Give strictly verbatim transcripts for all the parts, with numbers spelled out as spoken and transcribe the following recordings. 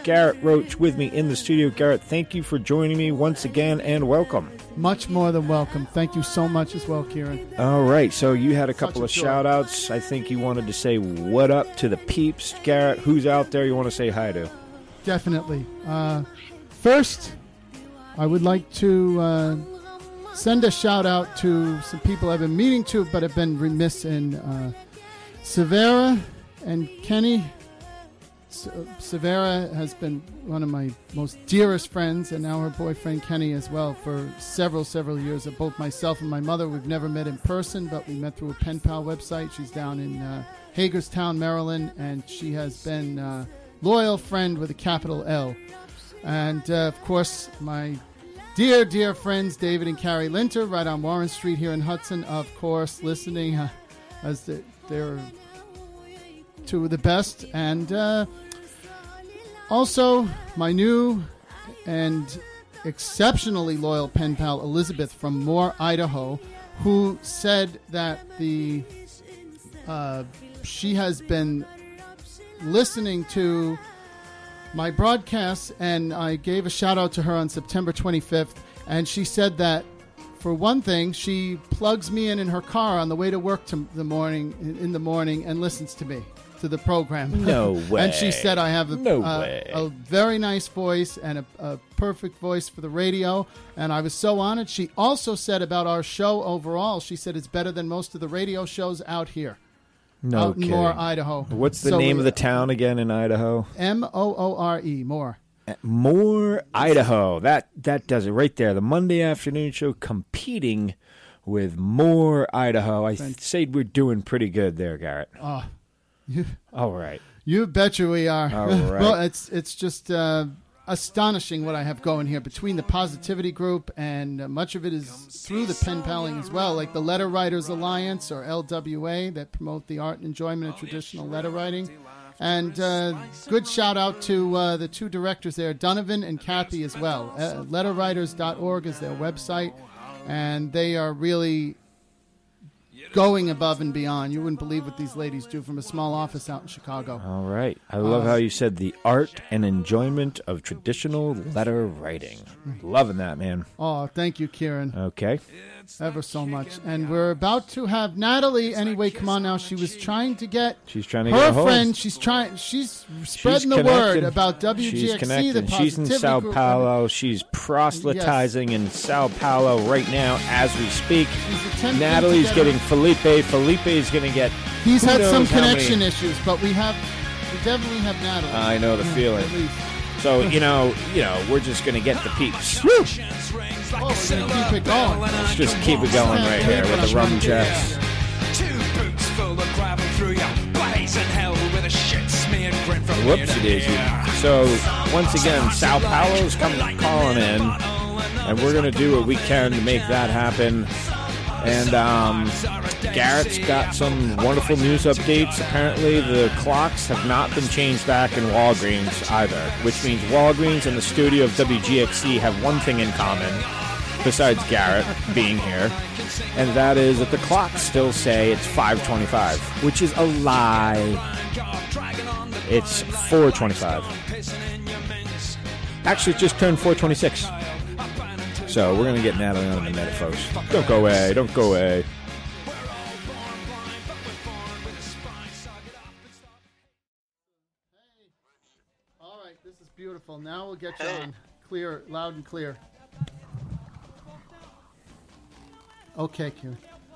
Garrett Roach with me in the studio. Garrett, thank you for joining me once again, and welcome. Much more than welcome. Thank you so much as well, Kieran. All right, so you had a couple a of joy. shout-outs. I think you wanted to say what up to the peeps. Garrett, who's out there you want to say hi to? Definitely. Uh, first, I would like to uh, send a shout-out to some people I've been meaning to, but have been remiss in. Uh, Severa and Kenny. Severa has been one of my most dearest friends, and now her boyfriend Kenny as well, for several, several years. Both myself and my mother, we've never met in person, but we met through a pen pal website. She's down in uh, Hagerstown, Maryland, and she has been a loyal friend with a capital L. And, uh, of course, my dear, dear friends, David and Carrie Linter, right on Warren Street here in Hudson, of course, listening uh, as the, they're two of the best. And uh, also my new and exceptionally loyal pen pal Elizabeth from Moore, Idaho, who said that the uh, she has been listening to my broadcasts, and I gave a shout out to her on September twenty-fifth, and she said that for one thing, she plugs me in in her car on the way to work to the morning in the morning and listens to me, to the program. No way. And she said I have a, No uh, way. a very nice voice and a, a perfect voice for the radio, and I was so honored. She also said about our show overall, she said it's better than most of the radio shows out here. No out in kidding. Moore, Idaho. What's the So name we- of the town again in Idaho? M O O R E, Moore. Moore, Idaho. That that does it right there. The Monday afternoon show competing with Moore, Idaho. I th- say we're doing pretty good there, Garrett. Oh, you, All right. you betcha we are. All right. Well, it's it's just uh, astonishing what I have going here between the Positivity Group, and uh, much of it is through the pen paling as well, like the Letter Writers Alliance, or L W A, that promote the art and enjoyment of traditional letter writing. And uh, good shout out to uh, the two directors there, Donovan and Kathy as well. Uh, letter writers dot org is their website, and they are really going above and beyond. You wouldn't believe what these ladies do from a small office out in Chicago. All right. I love Uh, how you said the art and enjoyment of traditional letter writing. Loving that, man. Oh, thank you, Kieran, Okay. ever so much. And we're about to have Natalie. Anyway, come on now. She was trying to get She's trying to get her a hold. friend. She's trying. She's spreading She's the word connecting. about W G She's X C. connecting. The She's in Positivity Sao Group. Paulo. She's proselytizing in Sao Paulo right now as we speak. She's attempting Natalie's to get getting Felipe. Felipe is going to get. He's who had some knows how many- connection issues, but we have, we definitely have Natalie. I know the Yeah, feeling. at least. So you know, you know, we're just going to get the peeps. Oh, we're gonna keep it going. Let's just keep it going right here with the rum jacks. Two boots full of gravel through your blazing hell with a shit smeared grin from ear Whoopsie to daisy. ear. So once again, Sao Paulo's coming calling in, and we're going to do what we can to make that happen. And um, Garrett's got some wonderful news updates. Apparently, the clocks have not been changed back in Walgreens either, which means Walgreens and the studio of W G X C have one thing in common, besides Garrett being here, and that is that the clocks still say it's five twenty-five, which is a lie. It's four twenty-five. Actually, it just turned four twenty-six. So we're going to get Natalie on in a minute, folks. Don't go away. Don't go away. All right, this is beautiful. Now we'll get you on clear, loud and clear. Okay, Kieran.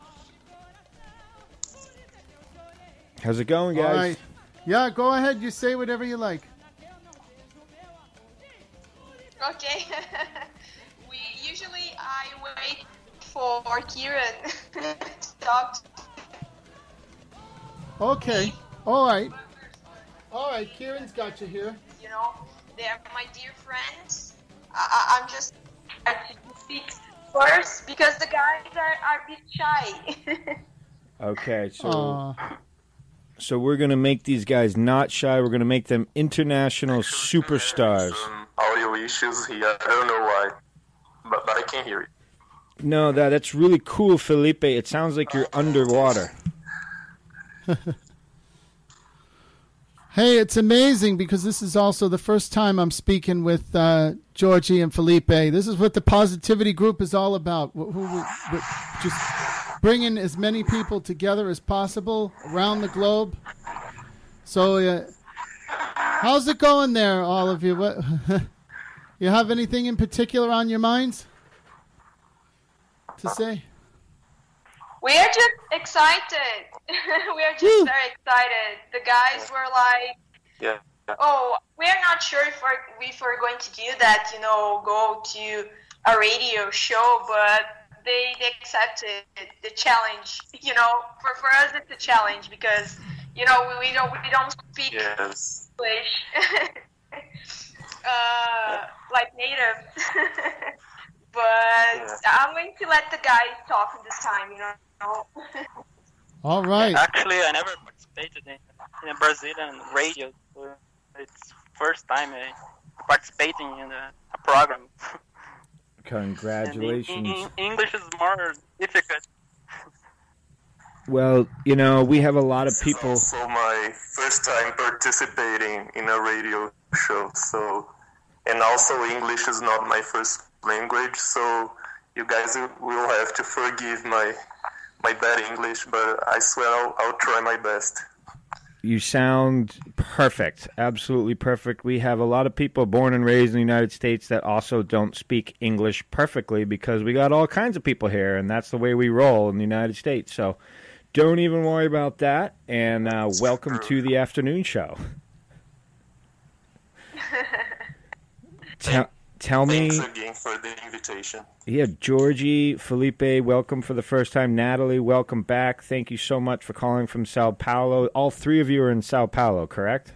How's it going, All guys? right. Yeah, go ahead. You say whatever you like. Okay. we usually I wait for Kieran to talk. Okay. All right. All right. Kieran's got you here. You know, they're my dear friends. I, I, I'm just I to speak first because the guys are, are a bit shy. Okay, so Aw. so we're going to make these guys not shy. We're going to make them international superstars. Some audio issues here. I don't know why, but, but I can hear it. No, that that's really cool, Felipe. It sounds like you're underwater. Hey, it's amazing because this is also the first time I'm speaking with uh, Georgie and Felipe. This is what the Positivity Group is all about. Who, who, who, just bringing as many people together as possible around the globe. So, uh, how's it going there, all of you? What, you have anything in particular on your minds to say? We are just excited. We are just Woo. very excited. The guys were like, Yeah. oh, we're not sure if we're, if we're going to do that, you know, go to a radio show, but they, they accepted the challenge. You know, for, for us it's a challenge because, you know, we, we don't we don't speak Yes. English uh, like native. But Yeah. I'm going to let the guys talk this time, you know. All right. Actually, I never participated in, in a Brazilian radio. So it's first time I participating in a, a program. Congratulations. And in- in- English is more difficult. Well, you know, we have a lot of This is people. also my first time participating in a radio show. So, and also English is not my first language. So, you guys will have to forgive my my bad English, but I swear I'll, I'll try my best. You sound perfect, absolutely perfect. We have a lot of people born and raised in the United States that also don't speak English perfectly because we got all kinds of people here, and that's the way we roll in the United States. So don't even worry about that, and uh, welcome to the afternoon show. Tell, tell me... Thanks again for the invitation. Yeah, Georgie, Felipe, welcome for the first time. Natalie, welcome back. Thank you so much for calling from Sao Paulo. All three of you are in Sao Paulo, correct?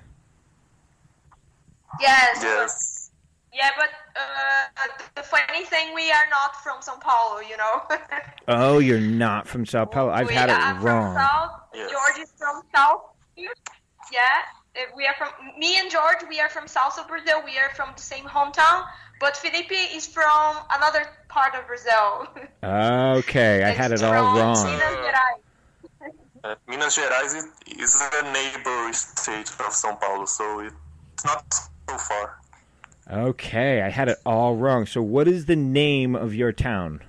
Yes. Yes. Yeah, but uh, the funny thing, we are not from São Paulo, you know. Oh, you're not from Sao Paulo. I've we had are it wrong. From South. Yes. George is from South. Yeah, uh, we are from. Me and George, we are from south of Brazil. We are from the same hometown. But Felipe is from another part of Brazil. Okay, I had it all From wrong. Minas Gerais. Uh, Minas Gerais is, is a neighbor state of São Paulo, so it's not so far. Okay, I had it all wrong. So what is the name of your town?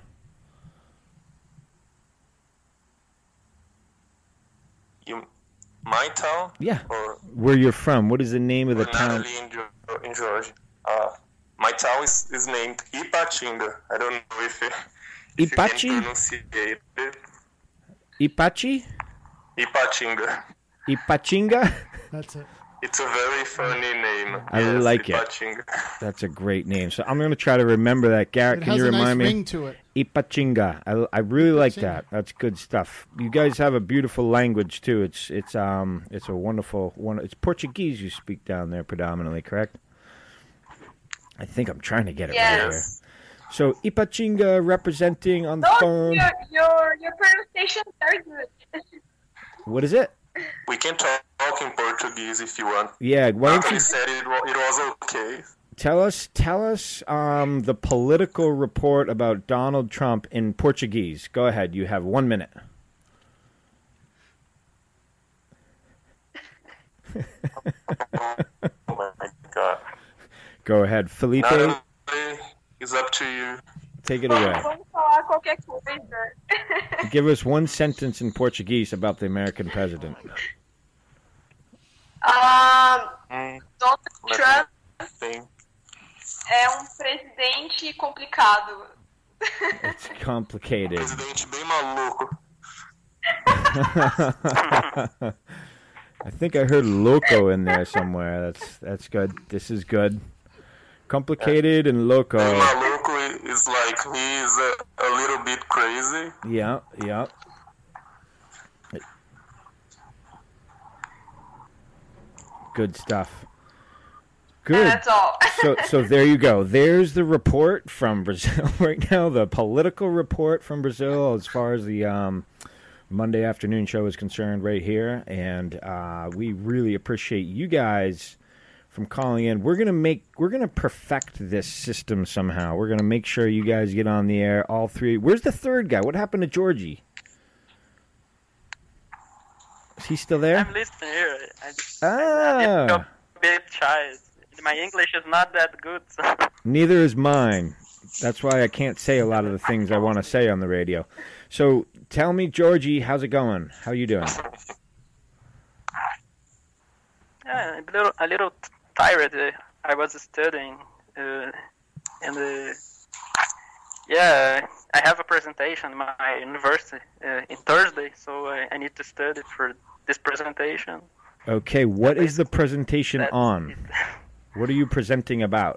You, my town? Yeah. Or Where you're from. What is the name of the or town? Natalie in, Geo- in Georgia? Uh, my town is, is named Ipatinga. I don't know if, it, if you Ipachi? can pronunciate it. Ipachi? Ipatinga. Ipachinga? That's it. It's a very funny name. I yes, like it. Ipatinga. That's a great name. So I'm going to try to remember that. Garrett, It can has you a nice remind me? ring to it. Ipachinga. I, I really like Ipachinga. that. That's good stuff. You guys have a beautiful language too. It's it's um it's a wonderful one. It's Portuguese you speak down there predominantly, correct? I think I'm trying to get it right here. Yes. So Ipachinga representing on the No, phone. your, your, your pronunciation is very good. What is it? We can talk in Portuguese if you want. Yeah, why don't Natalie you said it, wa- it was okay. tell us tell us um, the political report about Donald Trump in Portuguese. Go ahead. You have one minute. Oh my God. Go ahead, Felipe. Natalie, it's up to you. Take it away. Vamos falar qualquer coisa. Give us one sentence in Portuguese about the American president. Um, Mm, Donald let Trump me think. é um presidente complicado. It's complicated. Presidente bem maluco. I think I heard loco in there somewhere. That's that's good. This is good. Complicated and Bem loco. maluco is like he is a, a little bit crazy. Yeah, yeah. Good stuff. And Good. that's all. So so there you go. There's the report from Brazil right now, the political report from Brazil as far as the um, Monday afternoon show is concerned right here. And uh, we really appreciate you guys from calling in. We're gonna make we're gonna perfect this system somehow. We're gonna make sure you guys get on the air, all three. Where's the third guy? What happened to Georgie? Is he still there? I'm listening here. I, Ah. I, I'm a bit shy. My English is not that good. So. Neither is mine. That's why I can't say a lot of the things I want to say on the radio. So tell me, Georgie, how's it going? How you doing? Yeah, a little, a little tired. Uh, I was studying, uh, and uh, yeah, I have a presentation in my university uh, in Thursday, so I, I need to study for this presentation. Okay, what is the presentation That's on? it. What are you presenting about?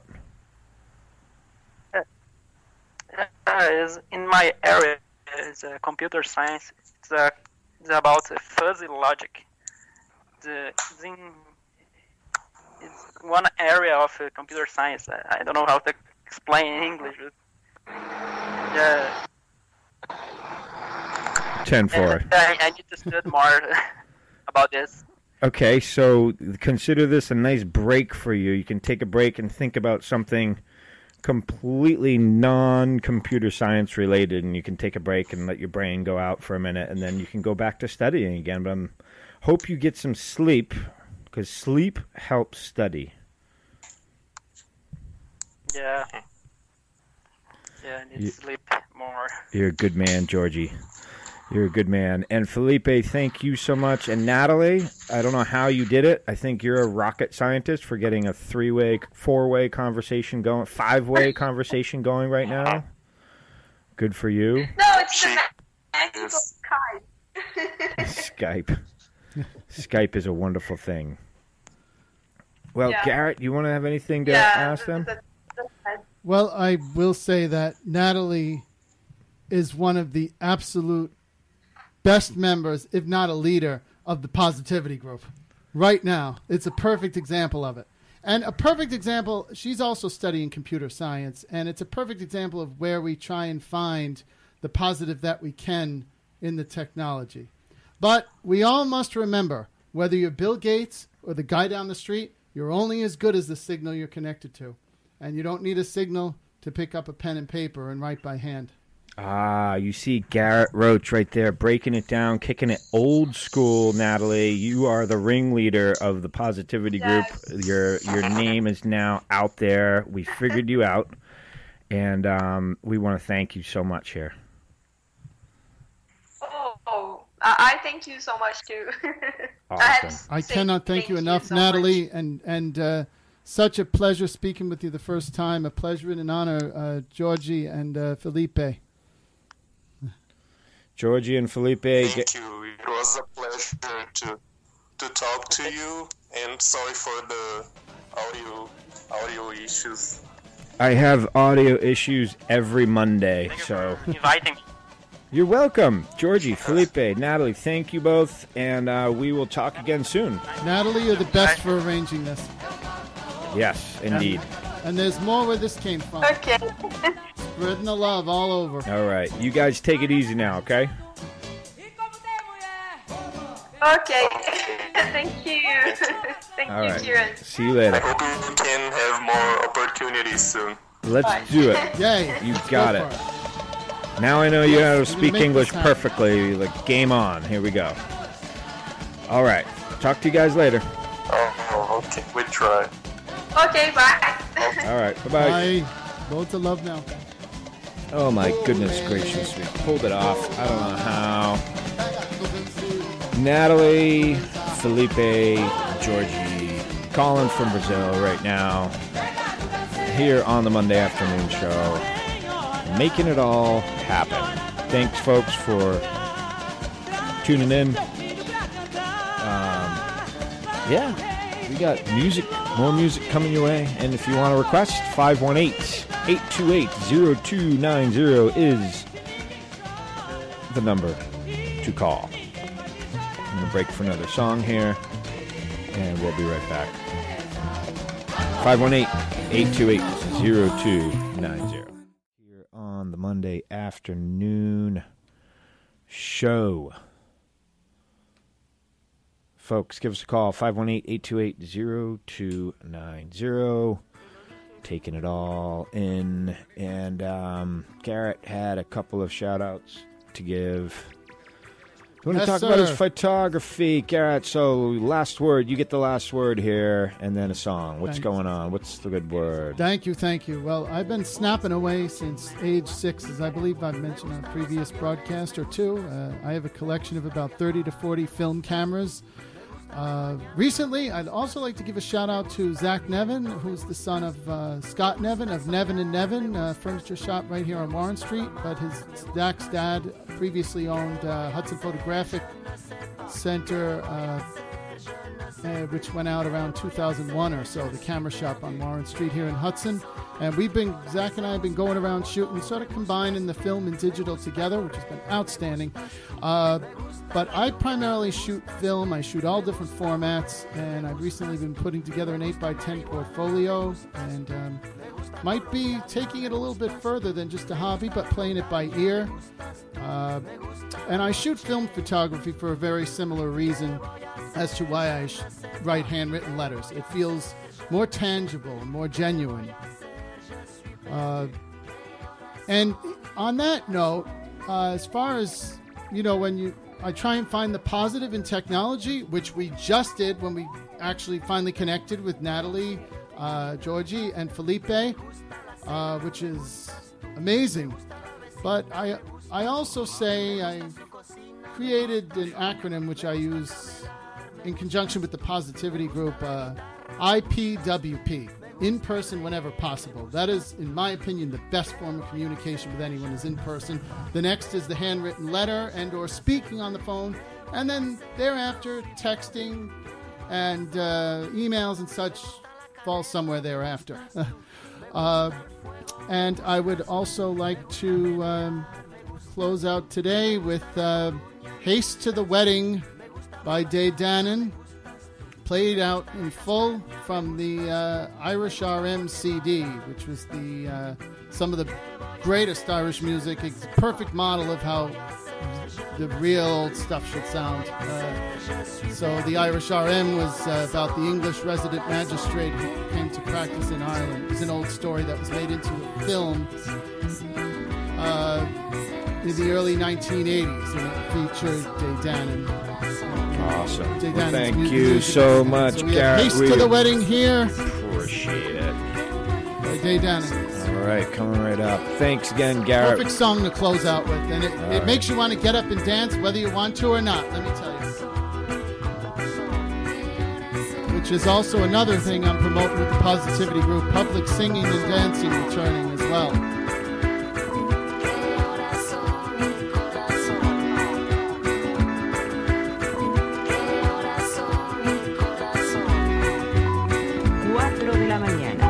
Uh, is in my area is uh, computer science. It's, uh, it's about uh, fuzzy logic. The, it's, in, it's one area of uh, computer science. I, I don't know how to explain in English. But, yeah. ten four. And I, I need to study more about this. Okay, so consider this a nice break for you. You can take a break and think about something completely non-computer science related, and you can take a break and let your brain go out for a minute, and then you can go back to studying again. But I hope you get some sleep, because sleep helps study. Yeah. Yeah, I need You- to sleep more. You're a good man, Georgie. You're a good man. And Felipe, thank you so much. And Natalie, I don't know how you did it. I think you're a rocket scientist for getting a three-way, four-way conversation going, five-way conversation going right now. Good for you. No, it's the magical Skype. Skype. Skype is a wonderful thing. Well, Yeah. Garrett, you want to have anything to yeah, ask them? that- that's fine. Well, I will say that Natalie is one of the absolute best members, if not a leader, of the positivity group. Right now, it's a perfect example of it. And a perfect example, she's also studying computer science, and it's a perfect example of where we try and find the positive that we can in the technology. But we all must remember, whether you're Bill Gates or the guy down the street, you're only as good as the signal you're connected to. And you don't need a signal to pick up a pen and paper and write by hand. Ah, you see Garrett Roach right there, breaking it down, kicking it old school, Natalie. You are the ringleader of the positivity group. Yes. Your your name is now out there. We figured you out, and um, we want to thank you so much here. Oh, I I thank you so much too. I, have to Awesome. I say cannot thank you enough, so Natalie, much. and and uh, such a pleasure speaking with you the first time. A pleasure and an honor, uh, Georgie and uh, Felipe. Georgie and Felipe. Thank Get, you. It was a pleasure to to talk to you, and sorry for the audio audio issues. I have audio issues every Monday, Thank you so for inviting me. you're welcome. Georgie, Felipe, Natalie, thank you both, and uh, we will talk again soon. Natalie, you're the best for arranging this. Yes, indeed. And there's more where this came from. Okay. Spreading the love all over. All right, you guys take it easy now, okay? Okay. Thank you. Thank All you, right. Kieran. See you I later. hope we can have more opportunities soon. Let's Bye. do it. Yay. You Let's got go it. for Now I know you know how to We're gonna speak make English this happen. perfectly. Like, game on. Here we go. All right. Talk to you guys later. Oh, okay. We try. Okay, bye. All right. Bye-bye. Bye. Loads of love now. Oh, my goodness gracious. We pulled it off. I don't know how. Natalie, Felipe, Georgie, calling from Brazil right now. Here on the Monday afternoon show. Making it all happen. Thanks, folks, for tuning in. Um, yeah, we got music, more music coming your way. And if you want to request, five one eight, eight two eight, zero two nine zero is the number to call. I'm going to break for another song here, and we'll be right back. five one eight, eight two eight, zero two nine zero. Here on the Monday afternoon show. Folks, give us a call, five one eight, eight two eight, zero two nine zero. Taking it all in. And um, Garrett had a couple of shout-outs to give. We want Yes, to talk about his sir. photography, Garrett. So, last word. You get the last word here, and then a song. What's Thank going on? What's the good word? Thank you, thank you. Well, I've been snapping away since age six, as I believe I've mentioned on a previous broadcast or two. Uh, I have a collection of about thirty to forty film cameras. Uh, recently, I'd also like to give a shout out to Zach Nevin, who's the son of uh, Scott Nevin of Nevin and Nevin, uh, furniture shop right here on Warren Street. But his Zach's dad previously owned uh, Hudson Photographic Center, uh, uh, which went out around two thousand one or so, the camera shop on Warren Street here in Hudson. And we've been, Zach and I have been going around shooting, sort of combining the film and digital together, which has been outstanding. Uh, but I primarily shoot film. I shoot all different formats, and I've recently been putting together an eight by ten portfolio, and um, might be taking it a little bit further than just a hobby, but playing it by ear. Uh, and I shoot film photography for a very similar reason as to why I sh- write handwritten letters. It feels more tangible, more genuine. Uh, and on that note, uh, as far as, you know, when you, I try and find the positive in technology, which we just did when we actually finally connected with Natalie, uh, Georgie, and Felipe, uh, which is amazing. But I, I also say I created an acronym which I use in conjunction with the Positivity Group, uh, I P W P. In person whenever possible. That is, in my opinion, the best form of communication with anyone is in person. The next is the handwritten letter and or speaking on the phone. And then thereafter, texting and uh, emails and such fall somewhere thereafter. uh, and I would also like to um, close out today with uh, Haste to the Wedding by Day Dannon, played out in full from the uh, Irish R M C D, which was the uh, some of the greatest Irish music. It's a perfect model of how the real old stuff should sound. Uh, so the Irish R M was uh, about the English resident magistrate who came to practice in Ireland. It's an old story that was made into a film uh, in the early nineteen eighties, and it featured Day Dannon. Awesome. Day Well, Dannon's thank music. you so much, So we have Garrett. Haste We to the Wedding here appreciate it. by Day Dannon. All right, coming right up. Thanks again, Garrett. Perfect song to close out with, and it, it right. makes you want to get up and dance whether you want to or not, let me tell you. Which is also another thing I'm promoting with the Positivity Group, public singing and dancing returning as well. cuatro de la mañana.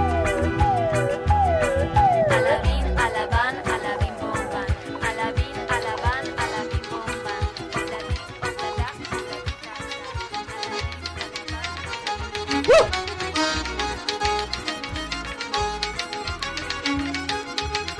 Alabín, alaban, alabín, bomban. Alabín, alaban, alabín, bomban. Alabín, ojalá, alabín,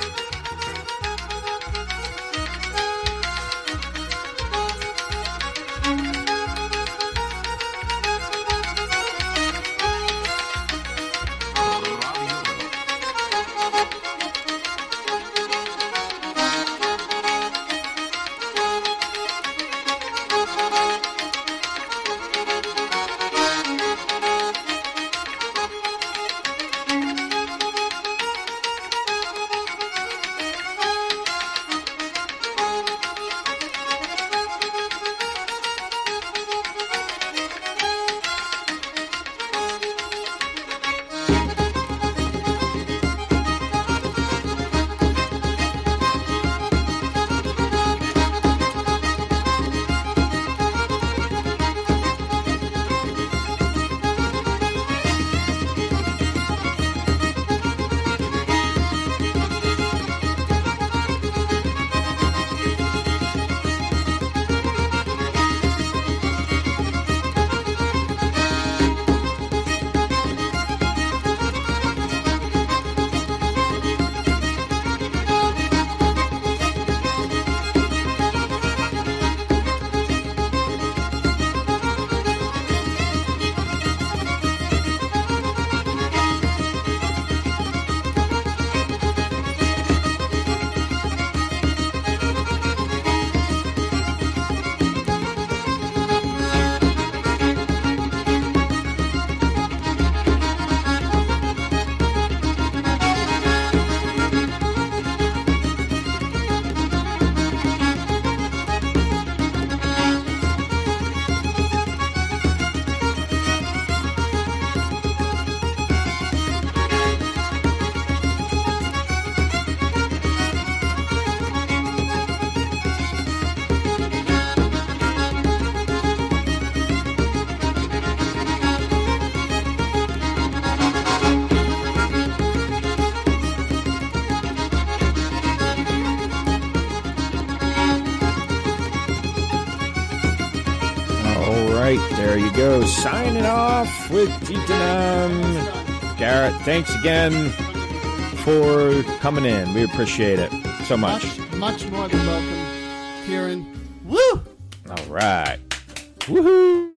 There you go. Signing off with Titanum. Garrett, thanks again for coming in. We appreciate it so much. Much, much more than welcome, Kieran. Woo! All right. Woohoo!